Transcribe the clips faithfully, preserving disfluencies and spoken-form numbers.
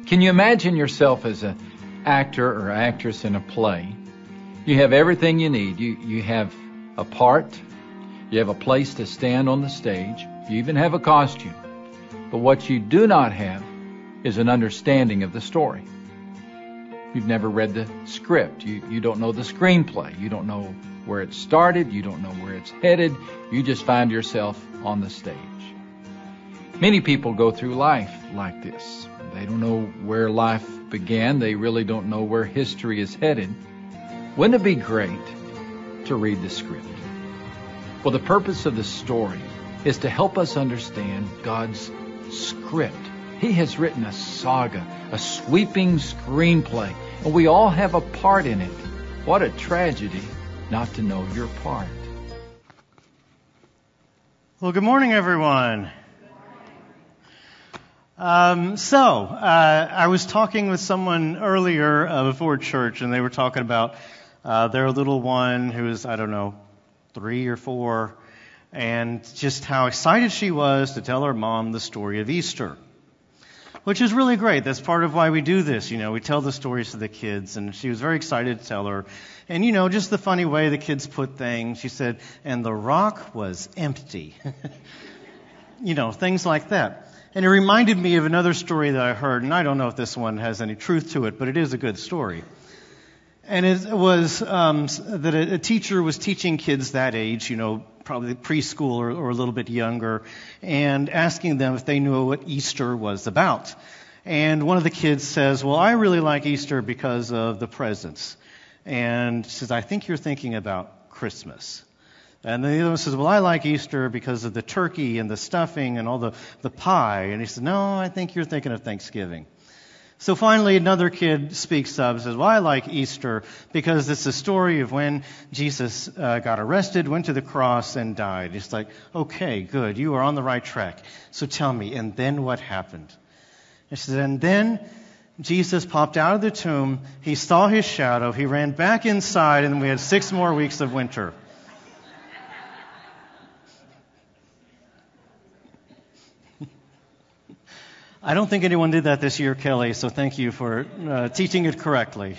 Can you imagine yourself as an actor or actress in a play? You have everything you need. You, you have a part. You have a place to stand on the stage. You even have a costume. But what you do not have is an understanding of the story. You've never read the script. You, you don't know the screenplay. You don't know where it started. You don't know where it's headed. You just find yourself on the stage. Many people go through life like this. They don't know where life began. They really don't know where history is headed. Wouldn't it be great to read the script? Well, the purpose of the story is to help us understand God's script. He has written a saga, a sweeping screenplay, and we all have a part in it. What a tragedy not to know your part. Well, good morning, everyone. Um, so, uh, I was talking with someone earlier uh, before church, and they were talking about uh, their little one who is, I don't know, three or four, and just how excited she was to tell her mom the story of Easter, which is really great. That's part of why we do this. You know, we tell the stories to the kids, and she was very excited to tell her. And, you know, just the funny way the kids put things. She said, and the rock was empty. You know, things like that. And it reminded me of another story that I heard, and I don't know if this one has any truth to it, but it is a good story. And it was um, that a, a teacher was teaching kids that age, you know, probably preschool or, or a little bit younger, and asking them if they knew what Easter was about. And one of the kids says, well, I really like Easter because of the presents. And she says, I think you're thinking about Christmas. And the other one says, well, I like Easter because of the turkey and the stuffing and all the, the pie. And he says, no, I think you're thinking of Thanksgiving. So finally, another kid speaks up and says, well, I like Easter because it's the story of when Jesus uh, got arrested, went to the cross, and died. It's like, okay, good, you are on the right track. So tell me, and then what happened? And she says, and then Jesus popped out of the tomb, he saw his shadow, he ran back inside, and we had six more weeks of winter. I don't think anyone did that this year, Kelly, so thank you for uh, teaching it correctly.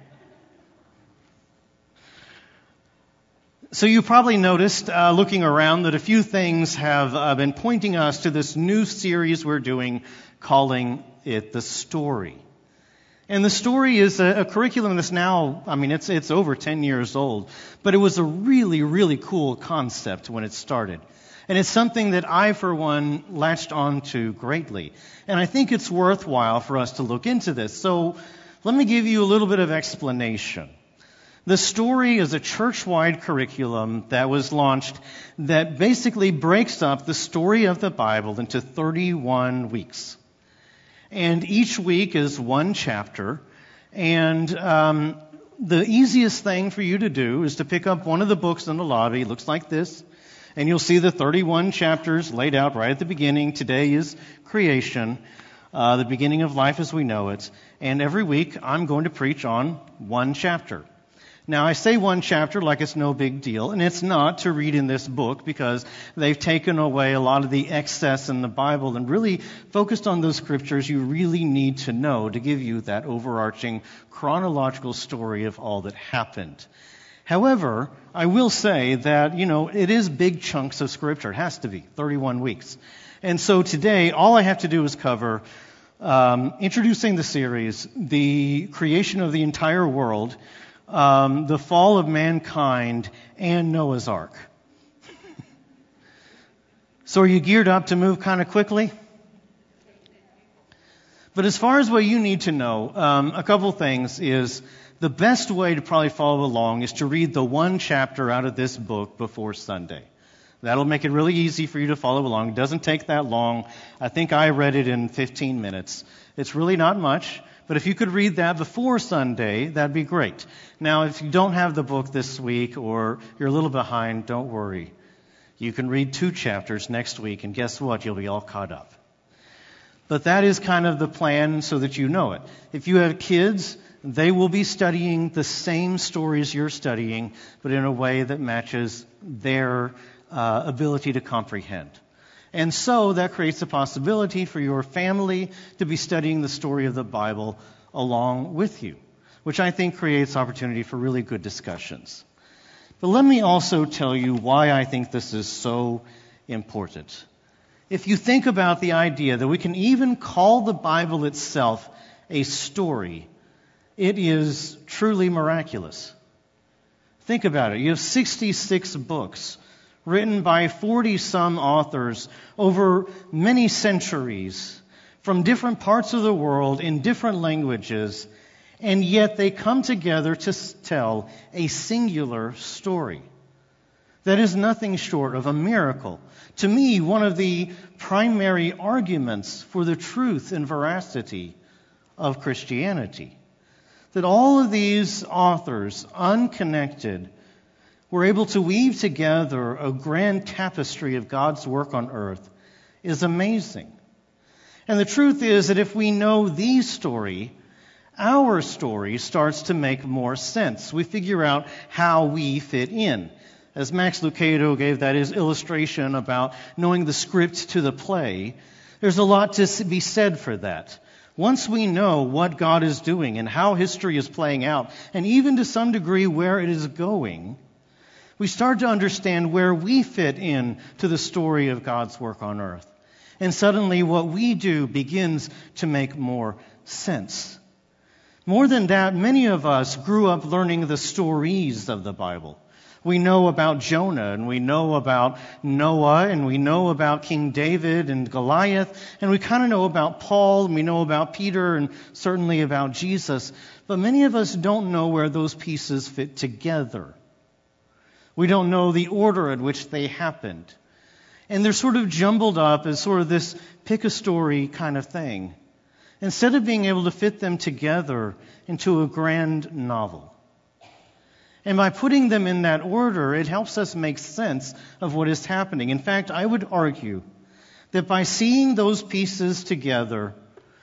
So you probably noticed, uh, looking around, that a few things have uh, been pointing us to this new series we're doing, calling it The Story. And the story is a, a curriculum that's now, I mean, it's it's over ten years old, but it was a really, really cool concept when it started. And it's something that I, for one, latched on to greatly. And I think it's worthwhile for us to look into this. So let me give you a little bit of explanation. The story is a church-wide curriculum that was launched that basically breaks up the story of the Bible into thirty-one weeks. And each week is one chapter. And um, the easiest thing for you to do is to pick up one of the books in the lobby. It looks like this. And you'll see the thirty-one chapters laid out right at the beginning. Today is creation, uh, the beginning of life as we know it. And every week I'm going to preach on one chapter. Now, I say one chapter like it's no big deal, and it's not to read in this book because they've taken away a lot of the excess in the Bible and really focused on those scriptures you really need to know to give you that overarching chronological story of all that happened. However, I will say that, you know, it is big chunks of Scripture. It has to be, thirty-one weeks. And so today, all I have to do is cover um, introducing the series, the creation of the entire world, um, the fall of mankind, and Noah's Ark. So are you geared up to move kind of quickly? But as far as what you need to know, um, a couple things is... the best way to probably follow along is to read the one chapter out of this book before Sunday. That'll make it really easy for you to follow along. It doesn't take that long. I think I read it in fifteen minutes. It's really not much, but if you could read that before Sunday, that'd be great. Now, if you don't have the book this week or you're a little behind, don't worry. You can read two chapters next week, and guess what? You'll be all caught up. But that is kind of the plan so that you know it. If you have kids, they will be studying the same stories you're studying, but in a way that matches their uh, ability to comprehend. And so that creates a possibility for your family to be studying the story of the Bible along with you, which I think creates opportunity for really good discussions. But let me also tell you why I think this is so important. If you think about the idea that we can even call the Bible itself a story, it is truly miraculous. Think about it. You have sixty-six books written by forty-some authors over many centuries from different parts of the world in different languages, and yet they come together to tell a singular story. That is nothing short of a miracle. To me, one of the primary arguments for the truth and veracity of Christianity. That all of these authors, unconnected, were able to weave together a grand tapestry of God's work on earth is amazing. And the truth is that if we know the story, our story starts to make more sense. We figure out how we fit in. As Max Lucado gave that his illustration about knowing the script to the play, there's a lot to be said for that. Once we know what God is doing and how history is playing out, and even to some degree where it is going, we start to understand where we fit in to the story of God's work on earth. And suddenly what we do begins to make more sense. More than that, many of us grew up learning the stories of the Bible. We know about Jonah, and we know about Noah, and we know about King David and Goliath, and we kind of know about Paul, and we know about Peter, and certainly about Jesus. But many of us don't know where those pieces fit together. We don't know the order at which they happened. And they're sort of jumbled up as sort of this pick-a-story kind of thing, instead of being able to fit them together into a grand novel. And by putting them in that order, it helps us make sense of what is happening. In fact, I would argue that by seeing those pieces together,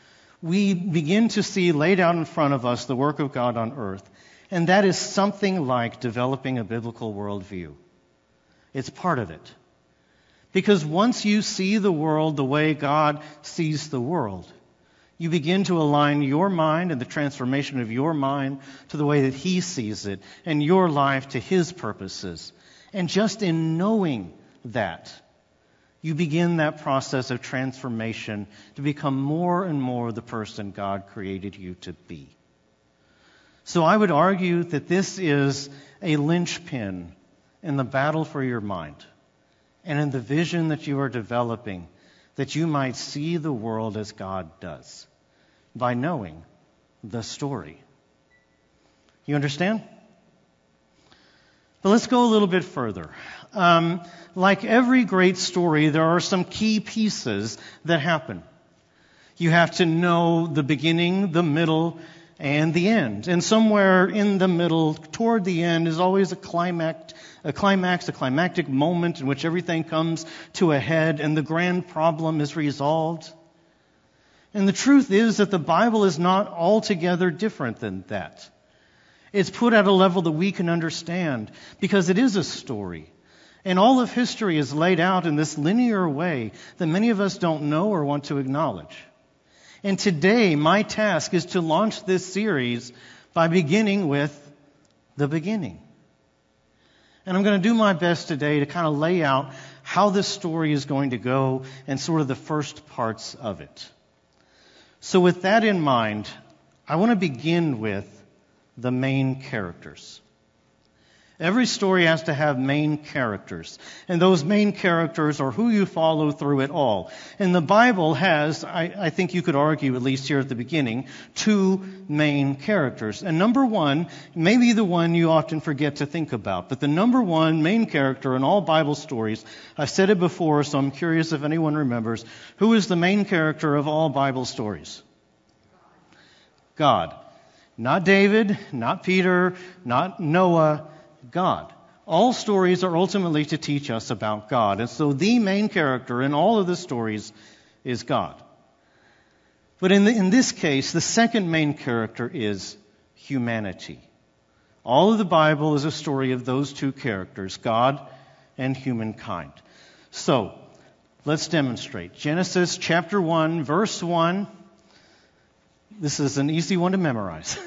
we begin to see laid out in front of us the work of God on earth. And that is something like developing a biblical worldview. It's part of it. Because once you see the world the way God sees the world, you begin to align your mind and the transformation of your mind to the way that He sees it, and your life to His purposes. And just in knowing that, you begin that process of transformation to become more and more the person God created you to be. So I would argue that this is a linchpin in the battle for your mind and in the vision that you are developing, that you might see the world as God does, by knowing the story. You understand? But let's go a little bit further. Um, like every great story, there are some key pieces that happen. You have to know the beginning, the middle, and the end. And somewhere in the middle, toward the end, is always a climax, a climax, a climactic moment in which everything comes to a head and the grand problem is resolved. And the truth is that the Bible is not altogether different than that. It's put at a level that we can understand because it is a story. And all of history is laid out in this linear way that many of us don't know or want to acknowledge. And today, my task is to launch this series by beginning with the beginning. And I'm going to do my best today to kind of lay out how this story is going to go and sort of the first parts of it. So with that in mind, I want to begin with the main characters. Every story has to have main characters. And those main characters are who you follow through it all. And the Bible has, I, I think you could argue, at least here at the beginning, two main characters. And number one may be the one you often forget to think about. But the number one main character in all Bible stories, I've said it before, so I'm curious if anyone remembers, who is the main character of all Bible stories? God. Not David, not Peter, not Noah, God. All stories are ultimately to teach us about God. And so the main character in all of the stories is God. But in, the, in this case, the second main character is humanity. All of the Bible is a story of those two characters, God and humankind. So, Let's demonstrate. Genesis chapter one, verse one. This is an easy one to memorize.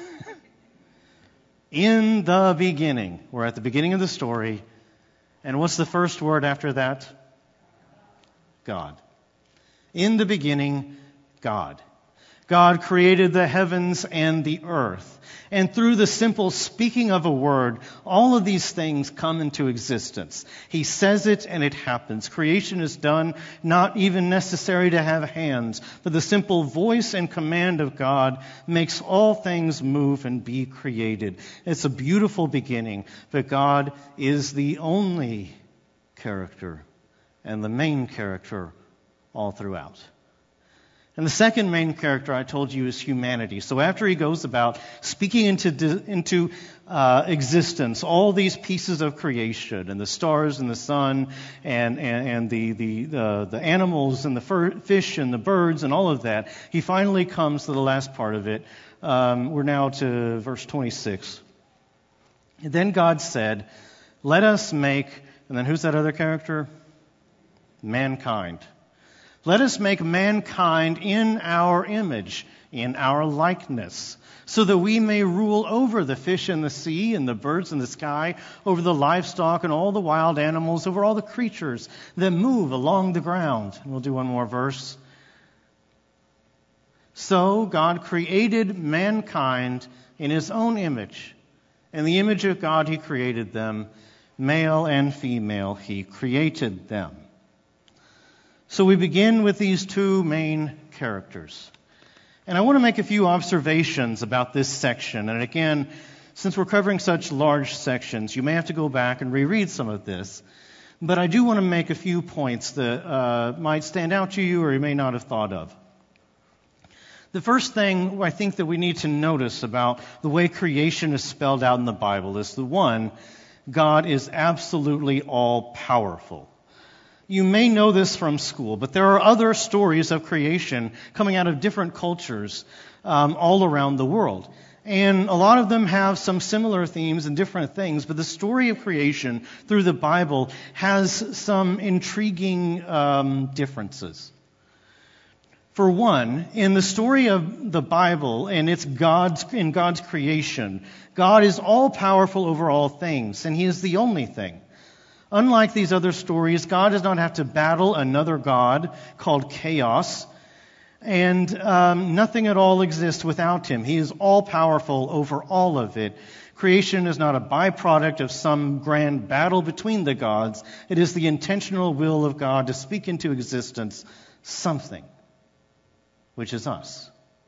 In the beginning. We're at the beginning of the story. And what's the first word after that? God. In the beginning, God. God created the heavens and the earth. And through the simple speaking of a word, all of these things come into existence. He says it and it happens. Creation is done, not even necessary to have hands, but the simple voice and command of God makes all things move and be created. It's a beautiful beginning, but God is the only character and the main character all throughout. And the second main character I told you is humanity. So after he goes about speaking into into uh, existence all these pieces of creation, and the stars and the sun, and and, and the the, the the animals and the fur, fish and the birds and all of that, he finally comes to the last part of it. Um, we're now to verse twenty-six. And then God said, "Let us make," and then who's that other character? Mankind. Let us make mankind in our image, in our likeness, so that we may rule over the fish in the sea and the birds in the sky, over the livestock and all the wild animals, over all the creatures that move along the ground. And we'll do one more verse. So God created mankind in his own image. In the image of God he created them. Male and female he created them. So we begin with these two main characters. And I want to make a few observations about this section. And again, since we're covering such large sections, you may have to go back and reread some of this. But I do want to make a few points that uh, might stand out to you or you may not have thought of. The first thing I think that we need to notice about the way creation is spelled out in the Bible is the one, God is absolutely all-powerful. You may know this from school, but there are other stories of creation coming out of different cultures um, all around the world. And a lot of them have some similar themes and different things, but the story of creation through the Bible has some intriguing um, differences. For one, in the story of the Bible and it's God's in God's creation, God is all-powerful over all things, and He is the only thing. Unlike these other stories, God does not have to battle another God called chaos, and um, nothing at all exists without Him. He is all-powerful over all of it. Creation is not a byproduct of some grand battle between the gods. It is the intentional will of God to speak into existence something, which is us.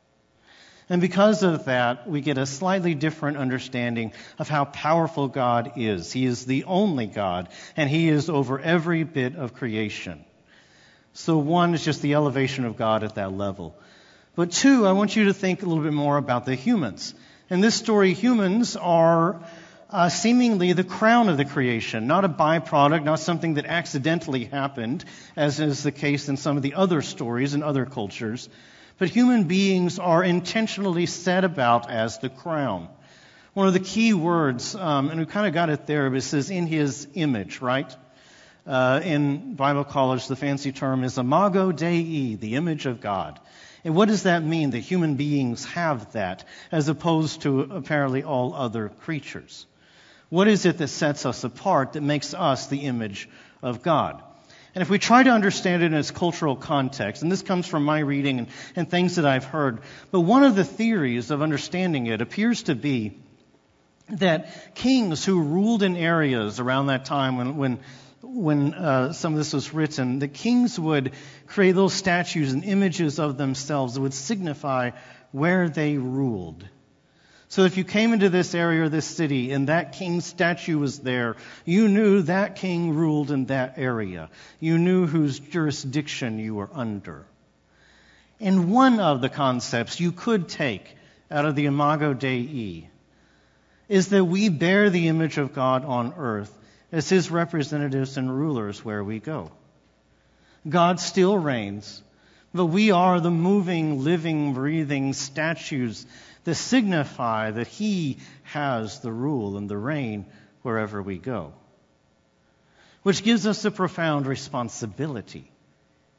And because of that, we get a slightly different understanding of how powerful God is. He is the only God, and He is over every bit of creation. So one is just the elevation of God at that level. But two, I want you to think a little bit more about the humans. In this story, humans are uh, seemingly the crown of the creation, not a byproduct, not something that accidentally happened, as is the case in some of the other stories in other cultures. But human beings are intentionally set about as the crown. One of the key words, um, and we kind of got it there, but it says in His image, right? Uh, in Bible college, the fancy term is imago Dei, the image of God. And what does that mean, that human beings have that, as opposed to apparently all other creatures? What is it that sets us apart, that makes us the image of God? And if we try to understand it in its cultural context, and this comes from my reading and, and things that I've heard, but one of the theories of understanding it appears to be that kings who ruled in areas around that time when when, when uh, some of this was written, the kings would create little statues and images of themselves that would signify where they ruled. So if you came into this area or this city and that king's statue was there, you knew that king ruled in that area. You knew whose jurisdiction you were under. And one of the concepts you could take out of the Imago Dei is that we bear the image of God on earth as His representatives and rulers where we go. God still reigns, but we are the moving, living, breathing statues that signify that He has the rule and the reign wherever we go. Which gives us a profound responsibility.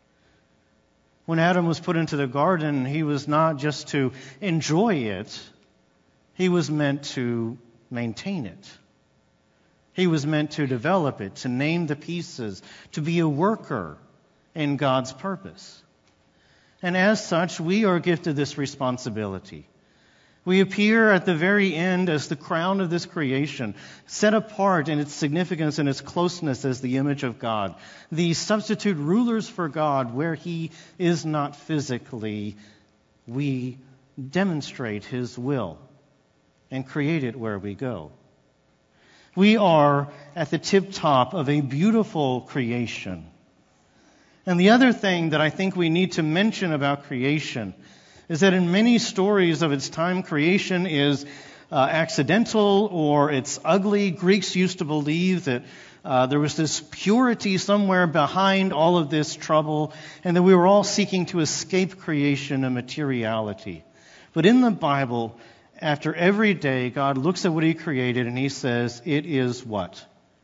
When Adam was put into the garden, he was not just to enjoy it, he was meant to maintain it. He was meant to develop it, to name the pieces, to be a worker in God's purpose. And as such, we are gifted this responsibility. We appear at the very end as the crown of this creation, set apart in its significance and its closeness as the image of God. The substitute rulers for God, where He is not physically, we demonstrate His will and create it where we go. We are at the tip top of a beautiful creation. And the other thing that I think we need to mention about creation is that in many stories of its time, creation is uh, accidental or it's ugly. Greeks used to believe that uh, there was this purity somewhere behind all of this trouble, and that we were all seeking to escape creation and materiality. But in the Bible, after every day, God looks at what He created and He says, it is what?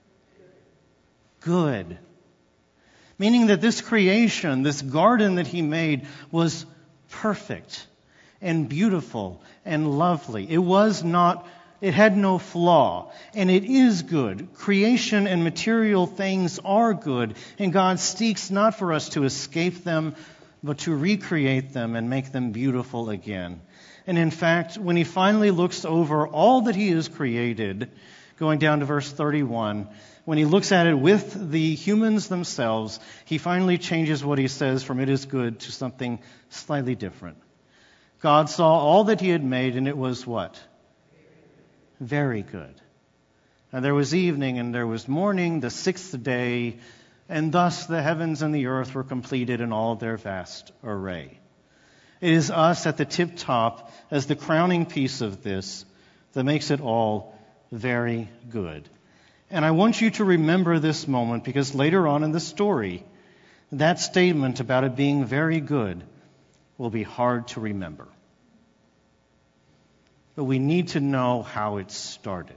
Good. Meaning that this creation, this garden that He made, was perfect and beautiful and lovely. It was not, it had no flaw, and it is good. Creation and material things are good, and God seeks not for us to escape them, but to recreate them and make them beautiful again. And in fact, when He finally looks over all that He has created, going down to verse thirty-one, when He looks at it with the humans themselves, He finally changes what He says from it is good to something slightly different. God saw all that He had made, and it was what? Very good. And there was evening, and there was morning, the sixth day, and thus the heavens and the earth were completed in all their vast array. It is us at the tip top as the crowning piece of this that makes it all very good. And I want you to remember this moment, because later on in the story, that statement about it being very good will be hard to remember. But we need to know how it started.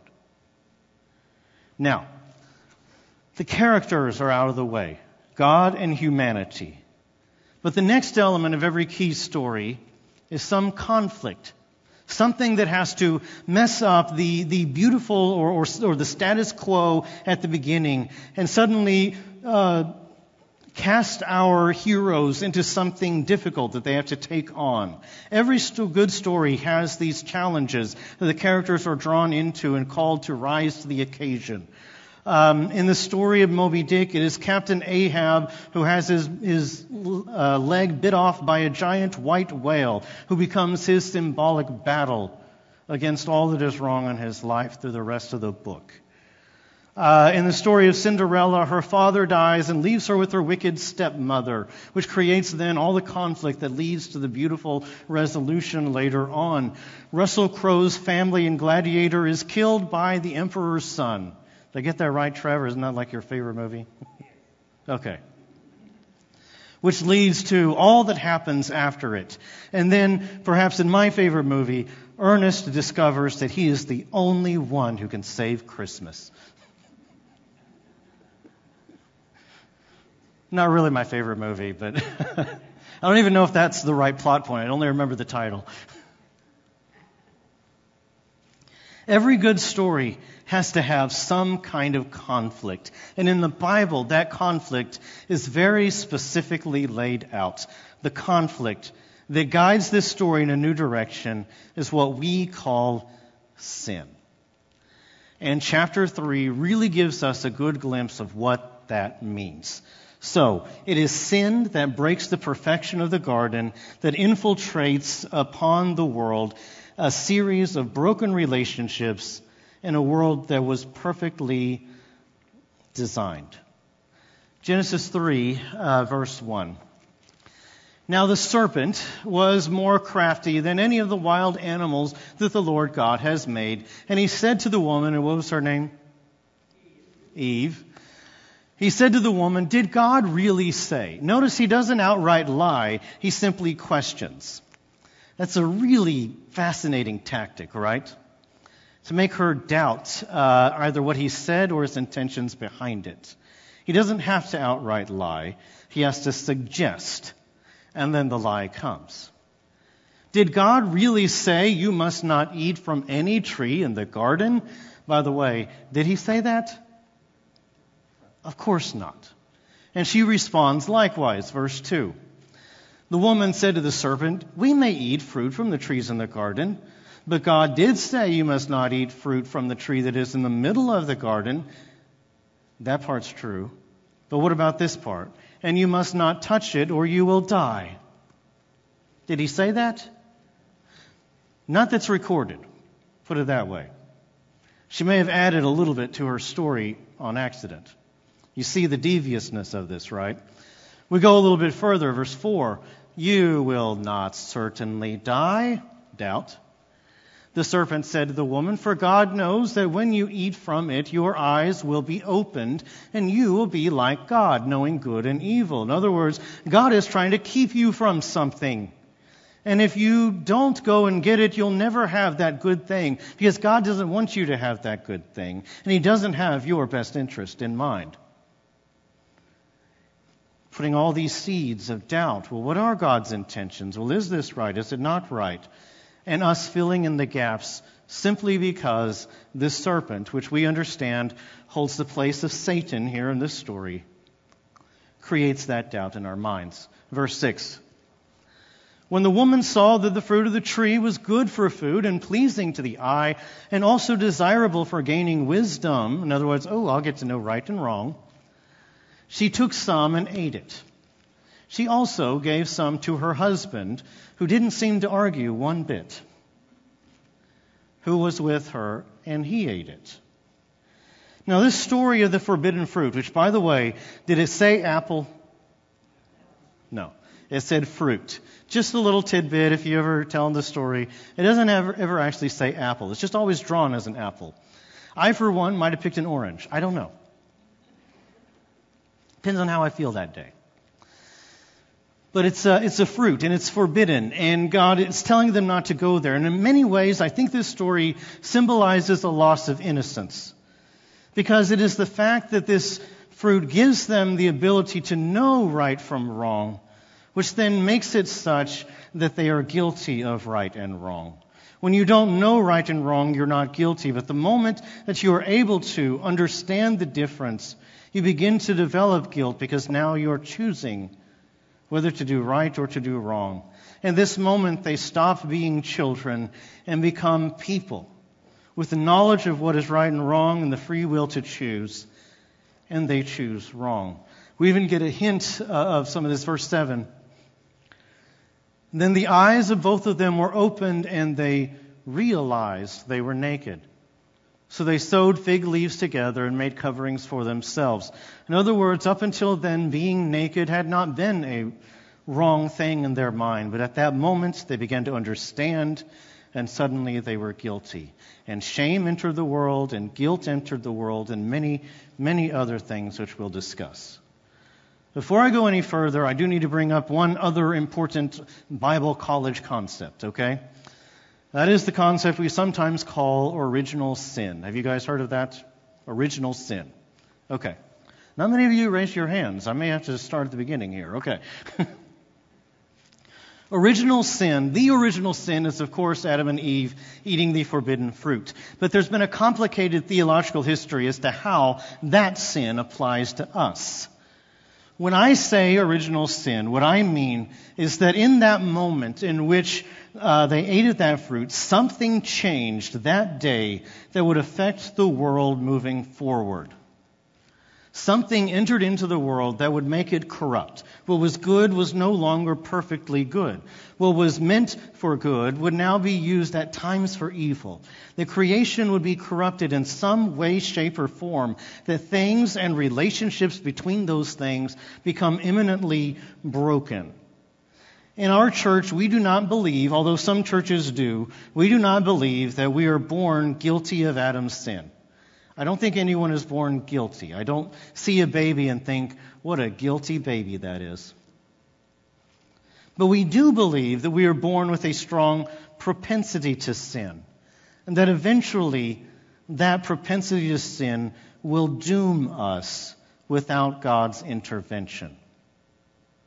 Now, the characters are out of the way. God and humanity. But the next element of every key story is some conflict. Something that has to mess up the, the beautiful or, or, or the status quo at the beginning and suddenly uh, cast our heroes into something difficult that they have to take on. Every st- good story has these challenges that the characters are drawn into and called to rise to the occasion. Um, in the story of Moby Dick, it is Captain Ahab who has his, his uh, leg bit off by a giant white whale who becomes his symbolic battle against all that is wrong in his life through the rest of the book. Uh, in the story of Cinderella, her father dies and leaves her with her wicked stepmother, which creates then all the conflict that leads to the beautiful resolution later on. Russell Crowe's family in Gladiator is killed by the emperor's son. Did I get that right, Trevor? Isn't that like your favorite movie? Okay. Which leads to all that happens after it. And then, perhaps in my favorite movie, Ernest discovers that he is the only one who can save Christmas. Not really my favorite movie, but I don't even know if that's the right plot point. I only remember the title. Every good story has to have some kind of conflict. And in the Bible, that conflict is very specifically laid out. The conflict that guides this story in a new direction is what we call sin. And chapter three really gives us a good glimpse of what that means. So, it is sin that breaks the perfection of the garden, that infiltrates upon the world a series of broken relationships in a world that was perfectly designed. Genesis three, uh, verse one. Now the serpent was more crafty than any of the wild animals that the Lord God has made. And he said to the woman, and what was her name? Eve. Eve. He said to the woman, did God really say? Notice he doesn't outright lie. He simply questions. That's a really fascinating tactic, right? To make her doubt uh, either what he said or his intentions behind it. He doesn't have to outright lie. He has to suggest. And then the lie comes. Did God really say you must not eat from any tree in the garden? By the way, did he say that? Of course not. And she responds likewise, verse two. The woman said to the serpent, we may eat fruit from the trees in the garden, but God did say you must not eat fruit from the tree that is in the middle of the garden. That part's true. But what about this part? And you must not touch it or you will die. Did he say that? Not that's recorded. Put it that way. She may have added a little bit to her story on accident. You see the deviousness of this, right? We go a little bit further, verse four. You will not certainly die. Doubt. The serpent said to the woman, for God knows that when you eat from it, your eyes will be opened, and you will be like God, knowing good and evil. In other words, God is trying to keep you from something. And if you don't go and get it, you'll never have that good thing, because God doesn't want you to have that good thing, and he doesn't have your best interest in mind. Putting all these seeds of doubt. Well, what are God's intentions? Well, is this right? Is it not right? And us filling in the gaps simply because this serpent, which we understand holds the place of Satan here in this story, creates that doubt in our minds. Verse six. When the woman saw that the fruit of the tree was good for food and pleasing to the eye and also desirable for gaining wisdom, in other words, oh, I'll get to know right and wrong, she took some and ate it. She also gave some to her husband, who didn't seem to argue one bit, who was with her, and he ate it. Now, this story of the forbidden fruit, which, by the way, did it say apple? No. It said fruit. Just a little tidbit if you ever tell the story. It doesn't ever, ever actually say apple. It's just always drawn as an apple. I, for one, might have picked an orange. I don't know. Depends on how I feel that day. But it's a, it's a fruit, and it's forbidden, and God is telling them not to go there. And in many ways, I think this story symbolizes a loss of innocence, because it is the fact that this fruit gives them the ability to know right from wrong, which then makes it such that they are guilty of right and wrong. When you don't know right and wrong, you're not guilty. But the moment that you are able to understand the difference, you begin to develop guilt, because now you're choosing whether to do right or to do wrong. In this moment, they stop being children and become people with the knowledge of what is right and wrong and the free will to choose, and they choose wrong. We even get a hint uh, of some of this, verse seven. Then the eyes of both of them were opened, and they realized they were naked. So they sewed fig leaves together and made coverings for themselves. In other words, up until then, being naked had not been a wrong thing in their mind. But at that moment, they began to understand, and suddenly they were guilty. And shame entered the world, and guilt entered the world, and many, many other things which we'll discuss. Before I go any further, I do need to bring up one other important Bible college concept, okay? That is the concept we sometimes call original sin. Have you guys heard of that? Original sin. Okay. Not many of you raised your hands. I may have to start at the beginning here. Okay. Original sin. The original sin is, of course, Adam and Eve eating the forbidden fruit. But there's been a complicated theological history as to how that sin applies to us. When I say original sin, what I mean is that in that moment in which uh, they ate of that fruit, something changed that day that would affect the world moving forward. Something entered into the world that would make it corrupt. What was good was no longer perfectly good. What was meant for good would now be used at times for evil. The creation would be corrupted in some way, shape, or form, that things and relationships between those things become imminently broken. In our church, we do not believe, although some churches do, we do not believe that we are born guilty of Adam's sin. I don't think anyone is born guilty. I don't see a baby and think, what a guilty baby that is. But we do believe that we are born with a strong propensity to sin, and that eventually that propensity to sin will doom us without God's intervention.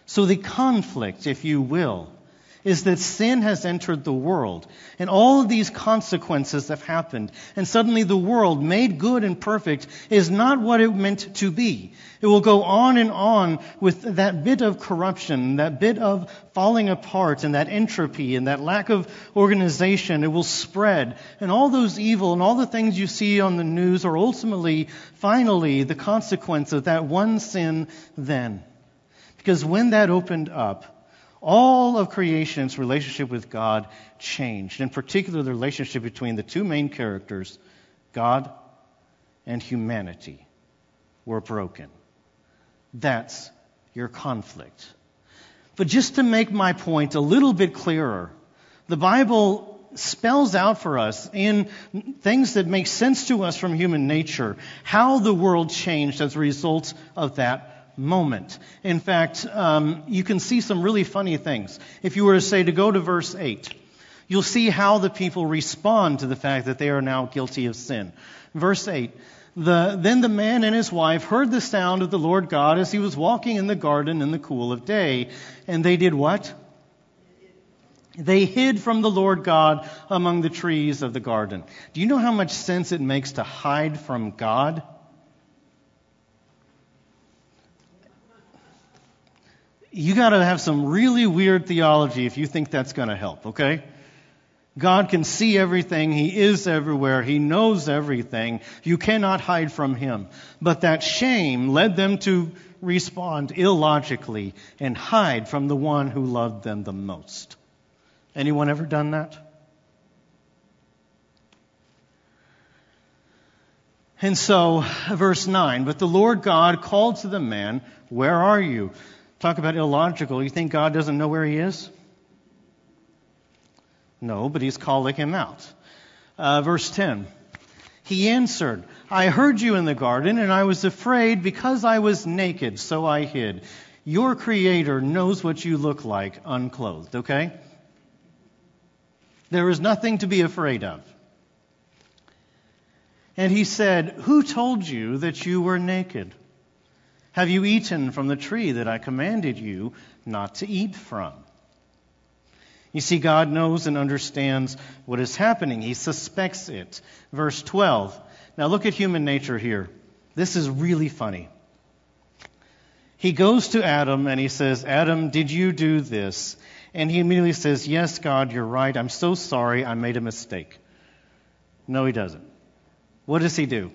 So the conflict, if you will, is that sin has entered the world, and all of these consequences have happened, and suddenly the world, made good and perfect, is not what it meant to be. It will go on and on with that bit of corruption, that bit of falling apart, and that entropy, and that lack of organization. It will spread, and all those evil and all the things you see on the news are ultimately, finally, the consequence of that one sin then. Because when that opened up, all of creation's relationship with God changed. In particular, the relationship between the two main characters, God and humanity, were broken. That's your conflict. But just to make my point a little bit clearer, the Bible spells out for us in things that make sense to us from human nature how the world changed as a result of that moment. In fact, um, you can see some really funny things. If you were to say to go to verse eight, you'll see how the people respond to the fact that they are now guilty of sin. Verse eight, the, then the man and his wife heard the sound of the Lord God as he was walking in the garden in the cool of day. And they did what? They hid from the Lord God among the trees of the garden. Do you know how much sense it makes to hide from God? You got to have some really weird theology if you think that's going to help, okay? God can see everything. He is everywhere. He knows everything. You cannot hide from Him. But that shame led them to respond illogically and hide from the one who loved them the most. Anyone ever done that? And so, verse nine, but the Lord God called to the man, where are you? Talk about illogical. You think God doesn't know where he is? No, but he's calling him out. Uh, verse ten. He answered, I heard you in the garden, and I was afraid because I was naked, so I hid. Your Creator knows what you look like unclothed, okay? There is nothing to be afraid of. And he said, who told you that you were naked? Have you eaten from the tree that I commanded you not to eat from? You see, God knows and understands what is happening. He suspects it. Verse twelve. Now look at human nature here. This is really funny. He goes to Adam and he says, Adam, did you do this? And he immediately says, yes, God, you're right. I'm so sorry. I made a mistake. No, he doesn't. What does he do?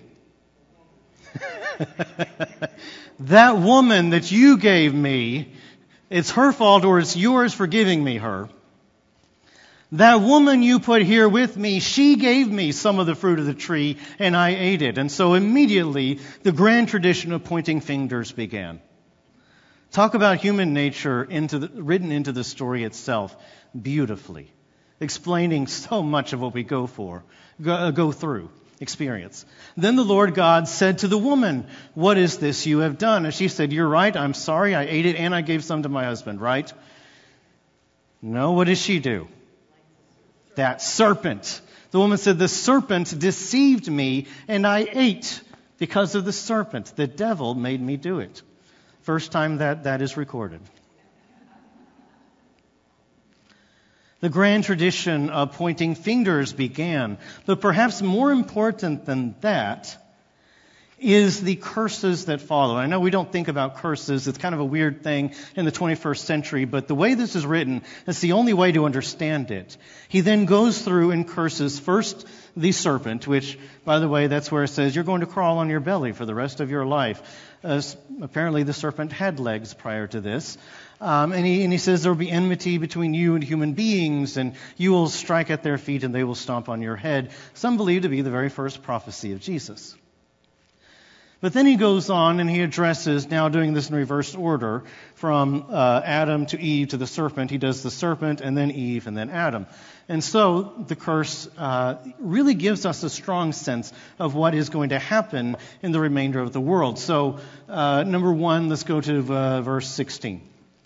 That woman that you gave me, it's her fault or it's yours for giving me her. That woman you put here with me, she gave me some of the fruit of the tree and I ate it. And so immediately the grand tradition of pointing fingers began. Talk about human nature into the, written into the story itself beautifully, explaining so much of what we go for, go, go through. Experience. Then the Lord God said to the woman, what is this you have done? And she said, you're right, I'm sorry, I ate it and I gave some to my husband, right? No, what does she do? That serpent. The woman said, the serpent deceived me and I ate because of the serpent. The devil made me do it. First time that that is recorded. The grand tradition of pointing fingers began. But perhaps more important than that is the curses that follow. I know we don't think about curses. It's kind of a weird thing in the twenty-first century. But the way this is written, it's the only way to understand it. He then goes through and curses first the serpent, which, by the way, that's where it says you're going to crawl on your belly for the rest of your life. Uh, apparently the serpent had legs prior to this. Um, and, he, and he says there will be enmity between you and human beings, and you will strike at their feet and they will stomp on your head. Some believe to be the very first prophecy of Jesus. But then he goes on and he addresses, now doing this in reverse order, from uh, Adam to Eve to the serpent. He does the serpent and then Eve and then Adam. And so the curse uh, really gives us a strong sense of what is going to happen in the remainder of the world. So uh, number one, let's go to uh, verse sixteen.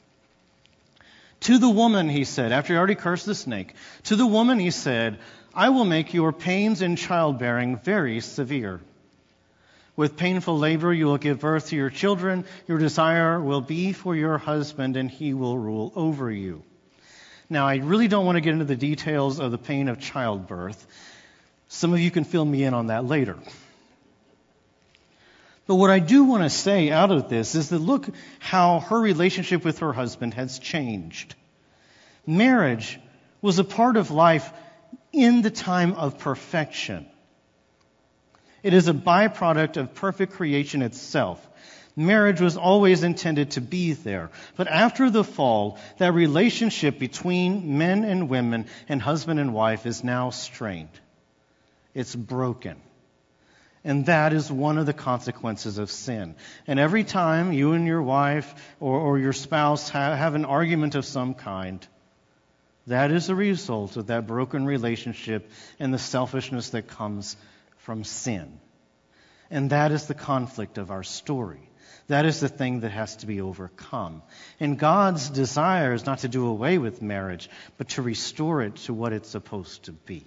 To the woman, he said, after he already cursed the snake, to the woman he said, I will make your pains in childbearing very severe. With painful labor you will give birth to your children. Your desire will be for your husband, and he will rule over you. Now, I really don't want to get into the details of the pain of childbirth. Some of you can fill me in on that later. But what I do want to say out of this is that look how her relationship with her husband has changed. Marriage was a part of life in the time of perfection. It is a byproduct of perfect creation itself. Marriage was always intended to be there. But after the fall, that relationship between men and women and husband and wife is now strained. It's broken. And that is one of the consequences of sin. And every time you and your wife or, or your spouse have, have an argument of some kind, that is a result of that broken relationship and the selfishness that comes from sin. And that is the conflict of our story. That is the thing that has to be overcome. And God's desire is not to do away with marriage, but to restore it to what it's supposed to be.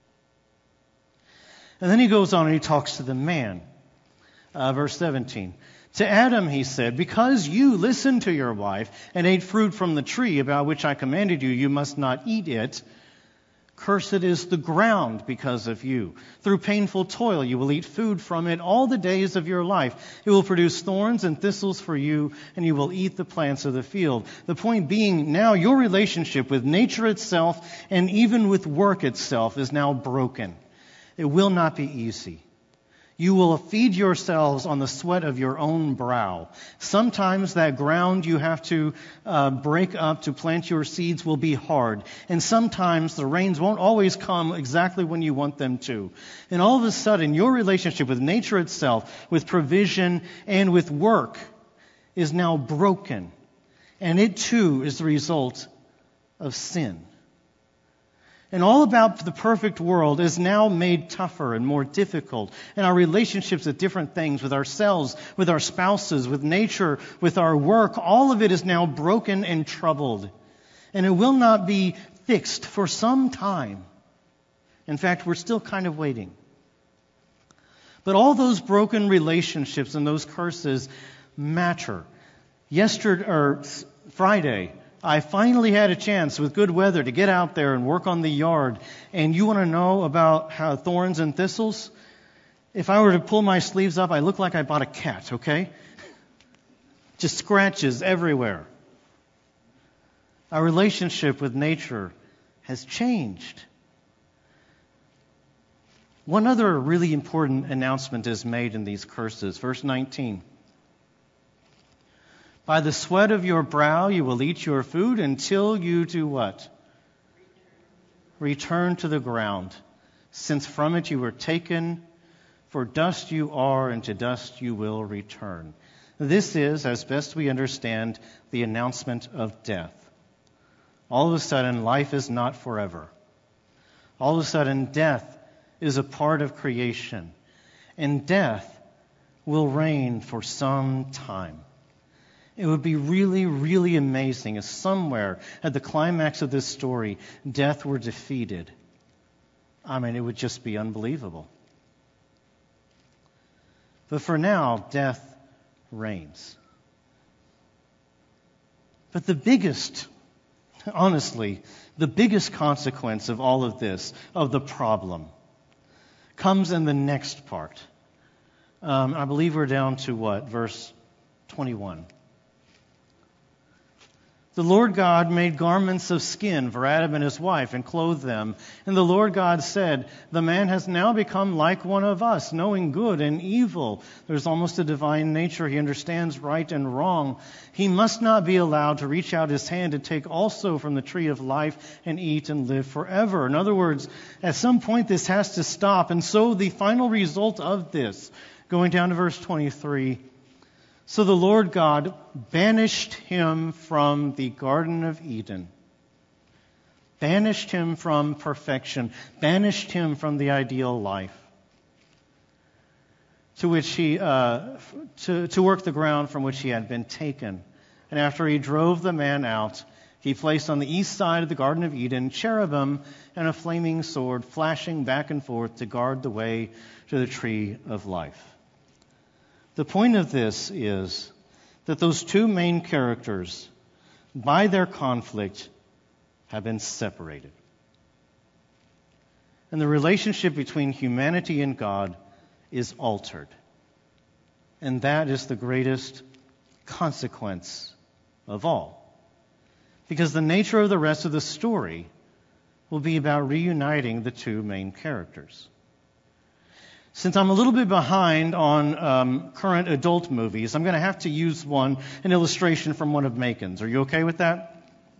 And then he goes on and he talks to the man. Uh, verse seventeen. To Adam he said, because you listened to your wife and ate fruit from the tree about which I commanded you, you must not eat it. Cursed is the ground because of you. Through painful toil you will eat food from it all the days of your life. It will produce thorns and thistles for you, and you will eat the plants of the field. The point being, now your relationship with nature itself and even with work itself is now broken. It will not be easy. You will feed yourselves on the sweat of your own brow. Sometimes that ground you have to uh, break up to plant your seeds will be hard. And sometimes the rains won't always come exactly when you want them to. And all of a sudden, your relationship with nature itself, with provision, and with work is now broken. And it too is the result of sin. And all about the perfect world is now made tougher and more difficult. And our relationships with different things, with ourselves, with our spouses, with nature, with our work, all of it is now broken and troubled. And it will not be fixed for some time. In fact, we're still kind of waiting. But all those broken relationships and those curses matter. Yesterday, or Friday, I finally had a chance with good weather to get out there and work on the yard. And you want to know about how thorns and thistles? If I were to pull my sleeves up, I look like I bought a cat, okay? Just scratches everywhere. Our relationship with nature has changed. One other really important announcement is made in these curses. Verse nineteen. By the sweat of your brow you will eat your food until you do what? Return to the ground, since from it you were taken, for dust you are, and to dust you will return. This is, as best we understand, the announcement of death. All of a sudden, life is not forever. All of a sudden, death is a part of creation, and death will reign for some time. It would be really, really amazing if somewhere at the climax of this story, death were defeated. I mean, it would just be unbelievable. But for now, death reigns. But the biggest, honestly, the biggest consequence of all of this, of the problem, comes in the next part. Um, I believe we're down to what? Verse twenty-one. The Lord God made garments of skin for Adam and his wife and clothed them. And the Lord God said, the man has now become like one of us, knowing good and evil. There's almost a divine nature. He understands right and wrong. He must not be allowed to reach out his hand and take also from the tree of life and eat and live forever. In other words, at some point this has to stop. And so the final result of this, going down to verse twenty-three, so the Lord God banished him from the Garden of Eden, banished him from perfection, banished him from the ideal life, to which he uh, to, to work the ground from which he had been taken. And after he drove the man out, he placed on the east side of the Garden of Eden cherubim and a flaming sword flashing back and forth to guard the way to the tree of life. The point of this is that those two main characters, by their conflict, have been separated. And the relationship between humanity and God is altered. And that is the greatest consequence of all. Because the nature of the rest of the story will be about reuniting the two main characters. Since I'm a little bit behind on um, current adult movies, I'm going to have to use one, an illustration from one of Macon's. Are you okay with that?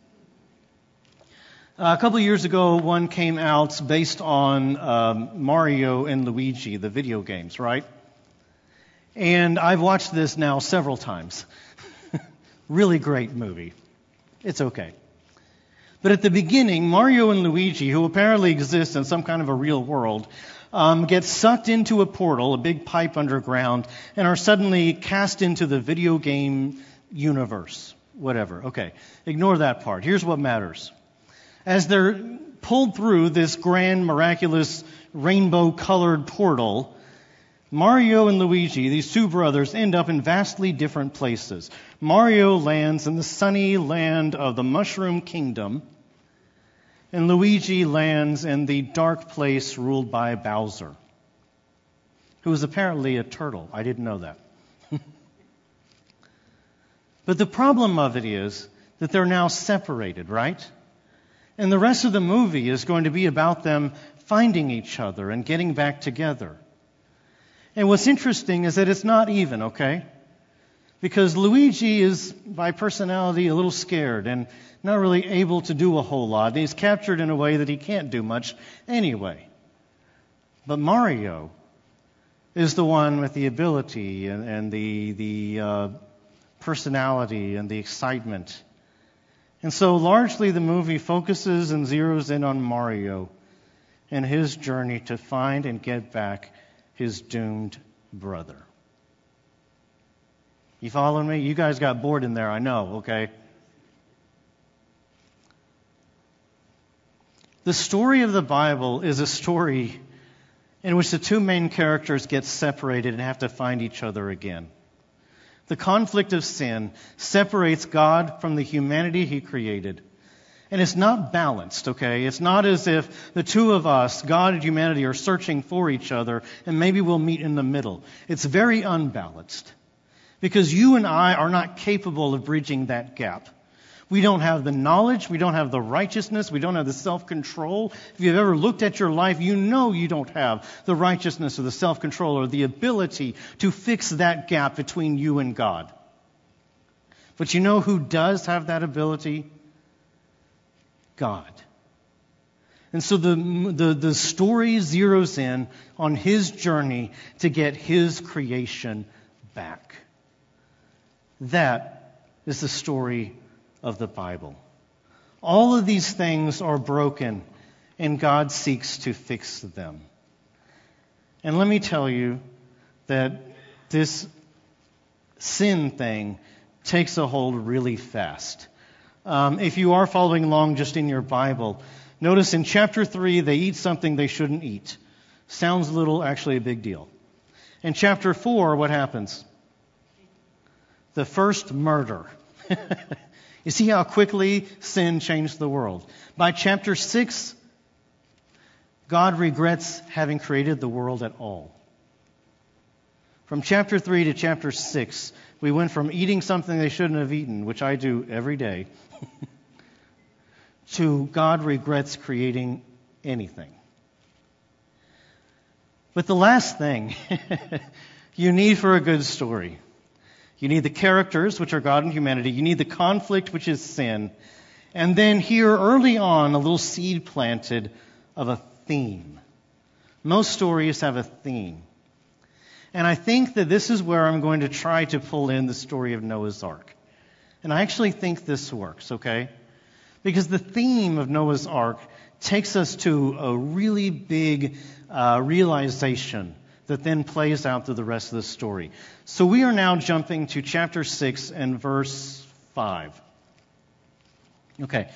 Uh, a couple of years ago, one came out based on um, Mario and Luigi, the video games, right? And I've watched this now several times. Really great movie. It's okay. But at the beginning, Mario and Luigi, who apparently exist in some kind of a real world, um, get sucked into a portal, a big pipe underground, and are suddenly cast into the video game universe. Whatever. Okay. Ignore that part. Here's what matters. As they're pulled through this grand, miraculous, rainbow-colored portal, Mario and Luigi, these two brothers, end up in vastly different places. Mario lands in the sunny land of the Mushroom Kingdom, and Luigi lands in the dark place ruled by Bowser, who is apparently a turtle. I didn't know that. But the problem of it is that they're now separated, right? And the rest of the movie is going to be about them finding each other and getting back together. And what's interesting is that it's not even, okay? Because Luigi is, by personality, a little scared and not really able to do a whole lot. He's captured in a way that he can't do much anyway. But Mario is the one with the ability and, and the, the uh, personality and the excitement. And so largely the movie focuses and zeroes in on Mario and his journey to find and get back his doomed brother. You following me? You guys got bored in there, I know, okay? The story of the Bible is a story in which the two main characters get separated and have to find each other again. The conflict of sin separates God from the humanity He created. And it's not balanced, okay? It's not as if the two of us, God and humanity, are searching for each other and maybe we'll meet in the middle. It's very unbalanced because you and I are not capable of bridging that gap. We don't have the knowledge, we don't have the righteousness, we don't have the self-control. If you've ever looked at your life, you know you don't have the righteousness or the self-control or the ability to fix that gap between you and God. But you know who does have that ability? God. And so the, the, the story zeroes in on His journey to get His creation back. That is the story of the Bible. All of these things are broken, and God seeks to fix them. And let me tell you that this sin thing takes a hold really fast. Um, if you are following along just in your Bible, notice in chapter three, they eat something they shouldn't eat. Sounds little, actually a big deal. In chapter four, what happens? The first murder. You see how quickly sin changed the world. By chapter six, God regrets having created the world at all. From chapter three to chapter six, we went from eating something they shouldn't have eaten, which I do every day, to God regrets creating anything. But the last thing you need for a good story, you need the characters, which are God and humanity. You need the conflict, which is sin. And then here early on, a little seed planted of a theme. Most stories have a theme. And I think that this is where I'm going to try to pull in the story of Noah's Ark. And I actually think this works, okay? Because the theme of Noah's Ark takes us to a really big uh, realization that then plays out through the rest of the story. So we are now jumping to chapter six and verse five. Okay.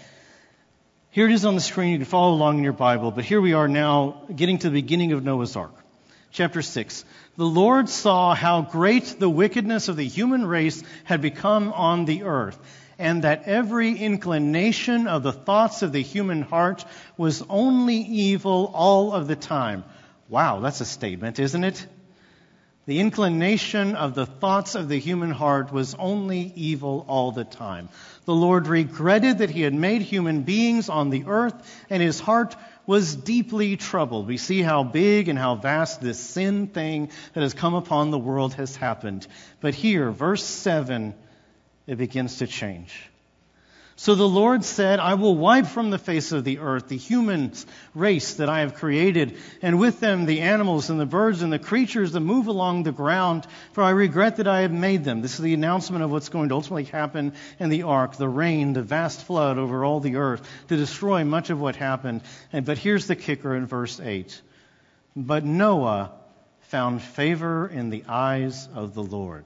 Here it is on the screen. You can follow along in your Bible. But here we are now getting to the beginning of Noah's Ark. Chapter six. The Lord saw how great the wickedness of the human race had become on the earth, and that every inclination of the thoughts of the human heart was only evil all of the time. Wow, that's a statement, isn't it? The inclination of the thoughts of the human heart was only evil all the time. The Lord regretted that He had made human beings on the earth, and His heart was deeply troubled. We see how big and how vast this sin thing that has come upon the world has happened. But here, verse seven, it begins to change. So the Lord said, I will wipe from the face of the earth the human race that I have created, and with them the animals and the birds and the creatures that move along the ground, for I regret that I have made them. This is the announcement of what's going to ultimately happen in the ark, the rain, the vast flood over all the earth, to destroy much of what happened. And But here's the kicker in verse eight. But Noah found favor in the eyes of the Lord.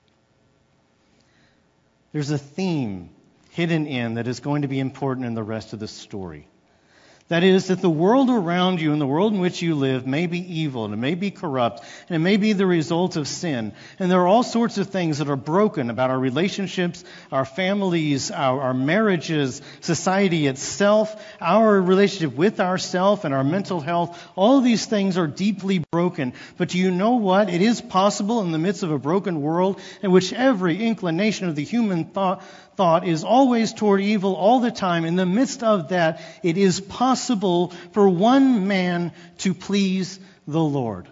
There's a theme hidden in that is going to be important in the rest of the story. That is, that the world around you and the world in which you live may be evil, and it may be corrupt, and it may be the result of sin. And there are all sorts of things that are broken about our relationships, our families, our, our marriages, society itself, our relationship with ourselves and our mental health. All of these things are deeply broken. But do you know what? It is possible in the midst of a broken world in which every inclination of the human thought thought is always toward evil all the time. In the midst of that, it is possible for one man to please the Lord.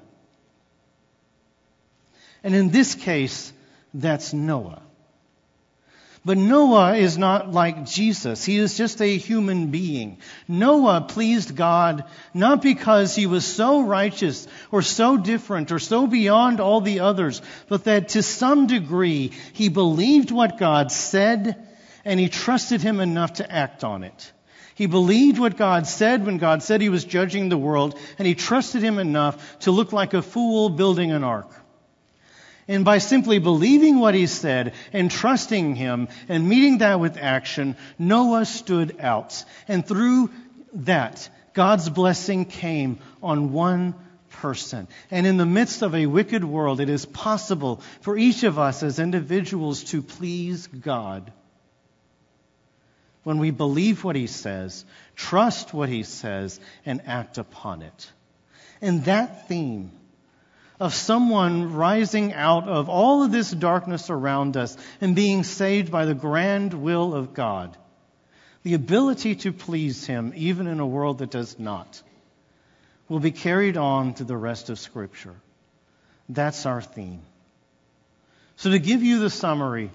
And in this case, that's Noah. But Noah is not like Jesus. He is just a human being. Noah pleased God not because he was so righteous or so different or so beyond all the others, but that to some degree he believed what God said and he trusted Him enough to act on it. He believed what God said when God said He was judging the world, and he trusted Him enough to look like a fool building an ark. And by simply believing what He said and trusting Him and meeting that with action, Noah stood out. And through that, God's blessing came on one person. And in the midst of a wicked world, it is possible for each of us as individuals to please God. When we believe what He says, trust what He says, and act upon it. And that theme of someone rising out of all of this darkness around us and being saved by the grand will of God, the ability to please Him even in a world that does not, will be carried on to the rest of Scripture. That's our theme. So to give you the summary,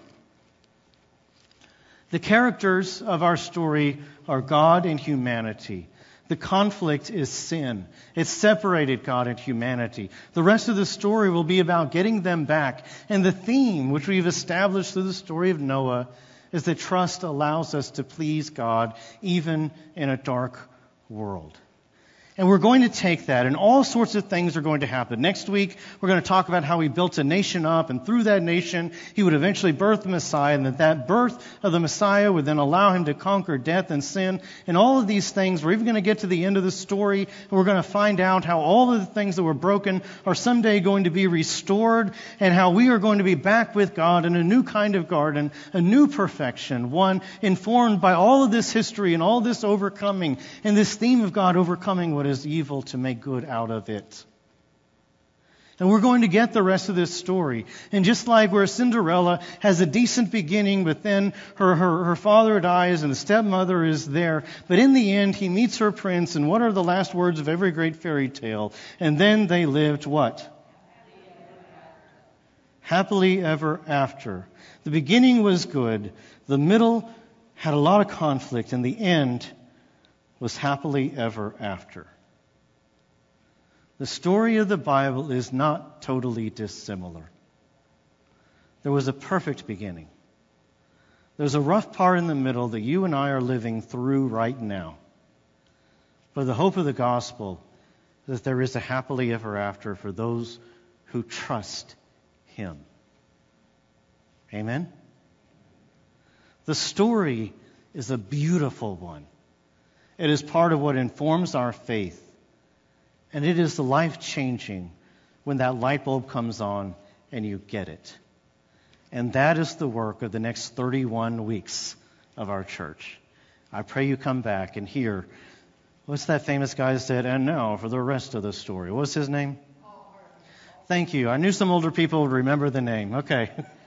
the characters of our story are God and humanity. The conflict is sin. It's separated God and humanity. The rest of the story will be about getting them back. And the theme, which we've established through the story of Noah, is that trust allows us to please God even in a dark world. And we're going to take that, and all sorts of things are going to happen. Next week, we're going to talk about how He built a nation up, and through that nation, He would eventually birth the Messiah, and that that birth of the Messiah would then allow Him to conquer death and sin, and all of these things. We're even going to get to the end of the story, and we're going to find out how all of the things that were broken are someday going to be restored, and how we are going to be back with God in a new kind of garden, a new perfection, one informed by all of this history and all this overcoming, and this theme of God overcoming what is evil to make good out of it. And we're going to get the rest of this story. And just like where Cinderella has a decent beginning, but then her, her, her father dies and the stepmother is there. But in the end, he meets her prince. And what are the last words of every great fairy tale? And then they lived what? Happily ever after. The beginning was good. The middle had a lot of conflict. And the end was happily ever after. The story of the Bible is not totally dissimilar. There was a perfect beginning. There's a rough part in the middle that you and I are living through right now. But the hope of the gospel is that there is a happily ever after for those who trust Him. Amen? The story is a beautiful one. It is part of what informs our faith. And it is the life-changing when that light bulb comes on and you get it. And that is the work of the next thirty-one weeks of our church. I pray you come back and hear, what's that famous guy that said, and now for the rest of the story. What's his name? Thank you. I knew some older people would remember the name. Okay.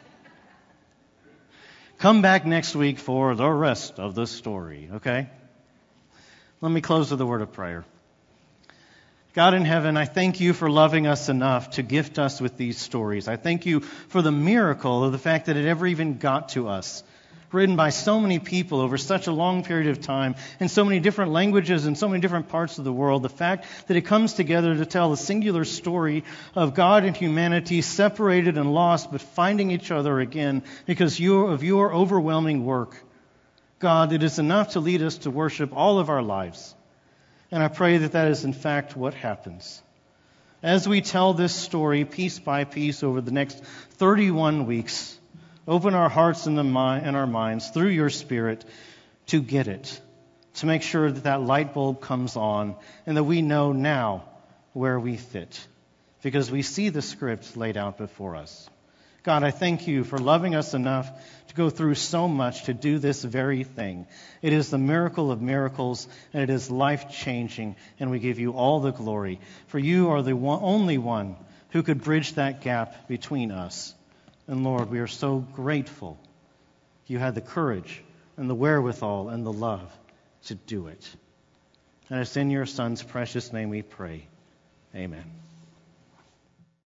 Come back next week for the rest of the story, okay? Let me close with a word of prayer. God in heaven, I thank you for loving us enough to gift us with these stories. I thank you for the miracle of the fact that it ever even got to us. Written by so many people over such a long period of time, in so many different languages and so many different parts of the world, the fact that it comes together to tell a singular story of God and humanity separated and lost, but finding each other again because you, of your overwhelming work. God, it is enough to lead us to worship all of our lives. And I pray that that is in fact what happens. As we tell this story piece by piece over the next thirty-one weeks, open our hearts and, the mind, and our minds through your Spirit to get it, to make sure that that light bulb comes on and that we know now where we fit, because we see the script laid out before us. God, I thank you for loving us enough to go through so much to do this very thing. It is the miracle of miracles, and it is life-changing, and we give you all the glory. For you are the one, only one who could bridge that gap between us. And Lord, we are so grateful you had the courage and the wherewithal and the love to do it. And it's in your Son's precious name we pray. Amen.